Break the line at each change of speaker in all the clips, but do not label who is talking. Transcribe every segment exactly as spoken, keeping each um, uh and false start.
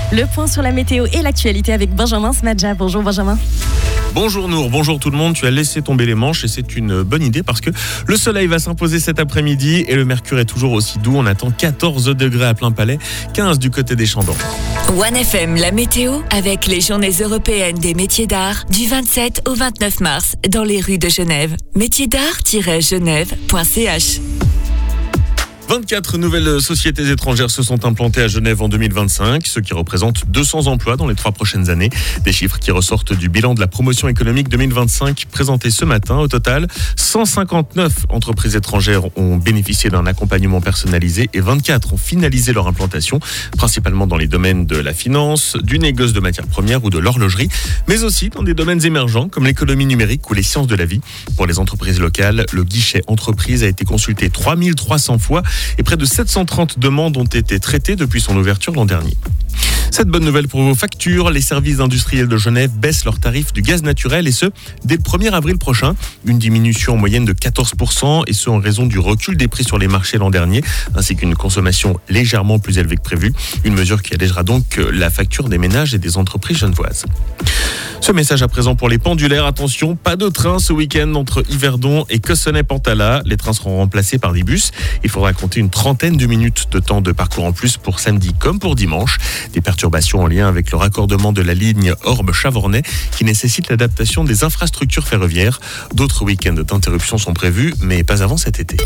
Le point sur la météo et l'actualité avec Benjamin Smadja. Bonjour Benjamin.
Bonjour Nour, bonjour tout le monde. Tu as laissé tomber les manches et c'est une bonne idée parce que le soleil va s'imposer cet après-midi et le mercure est toujours aussi doux. On attend quatorze degrés à plein palais, quinze du côté des Champs d'Or.
One F M, la météo avec les journées européennes des métiers d'art du vingt-sept au vingt-neuf mars dans les rues de Genève. métiers d'art tiret genève point c h.
vingt-quatre nouvelles sociétés étrangères se sont implantées à Genève en deux mille vingt-cinq, ce qui représente deux cents emplois dans les trois prochaines années. Des chiffres qui ressortent du bilan de la promotion économique deux mille vingt-cinq présenté ce matin. Au total, cent cinquante-neuf entreprises étrangères ont bénéficié d'un accompagnement personnalisé et vingt-quatre ont finalisé leur implantation, principalement dans les domaines de la finance, du négoce de matières premières ou de l'horlogerie, mais aussi dans des domaines émergents comme l'économie numérique ou les sciences de la vie. Pour les entreprises locales, le guichet entreprise a été consulté trois mille trois cents fois et près de sept cent trente demandes ont été traitées depuis son ouverture l'an dernier. Cette bonne nouvelle pour vos factures, les services industriels de Genève baissent leurs tarifs du gaz naturel et ce, dès le premier avril prochain. Une diminution en moyenne de quatorze pour cent et ce en raison du recul des prix sur les marchés l'an dernier, ainsi qu'une consommation légèrement plus élevée que prévu. Une mesure qui allégera donc la facture des ménages et des entreprises genevoises. Ce message à présent pour les pendulaires. Attention, pas de train ce week-end entre Yverdon et Cossonay-Pantala. Les trains seront remplacés par des bus. Il faudra compter une trentaine de minutes de temps de parcours en plus pour samedi comme pour dimanche. Des perturbations en lien avec le raccordement de la ligne Orbe-Chavornay qui nécessite l'adaptation des infrastructures ferroviaires. D'autres week-ends d'interruption sont prévus, mais pas avant cet été.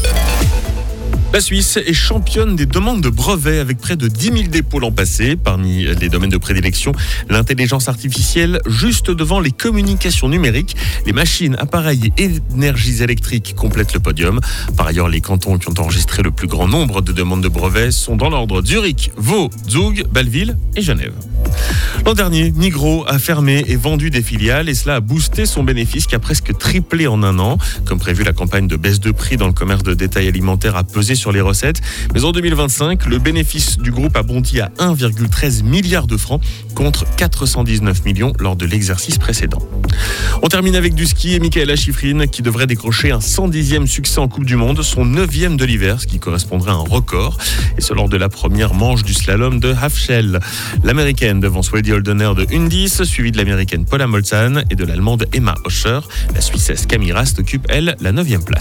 La Suisse est championne des demandes de brevets avec près de dix mille dépôts l'an passé. Parmi les domaines de prédilection, l'intelligence artificielle juste devant les communications numériques. Les machines, appareils et énergies électriques complètent le podium. Par ailleurs, les cantons qui ont enregistré le plus grand nombre de demandes de brevets sont dans l'ordre Zurich, Vaud, Zug, Bâle-Ville et Genève. L'an dernier, Migros a fermé et vendu des filiales et cela a boosté son bénéfice qui a presque triplé en un an. Comme prévu, la campagne de baisse de prix dans le commerce de détail alimentaire a pesé sur les recettes. Mais en deux mille vingt-cinq, le bénéfice du groupe a bondi à un virgule treize milliard de francs contre quatre cent dix-neuf millions lors de l'exercice précédent. On termine avec du ski et Mikaela Shiffrin qui devrait décrocher un cent dixième succès en Coupe du Monde, son neuvième de l'hiver, ce qui correspondrait à un record. Et ce lors de la première manche du slalom de Halfshell. L'américaine devant Swedy Holdener de Undis, suivie de l'américaine Paula Molzan et de l'allemande Emma Oscher. La Suissesse Camille Rast occupe, elle, la neuvième place.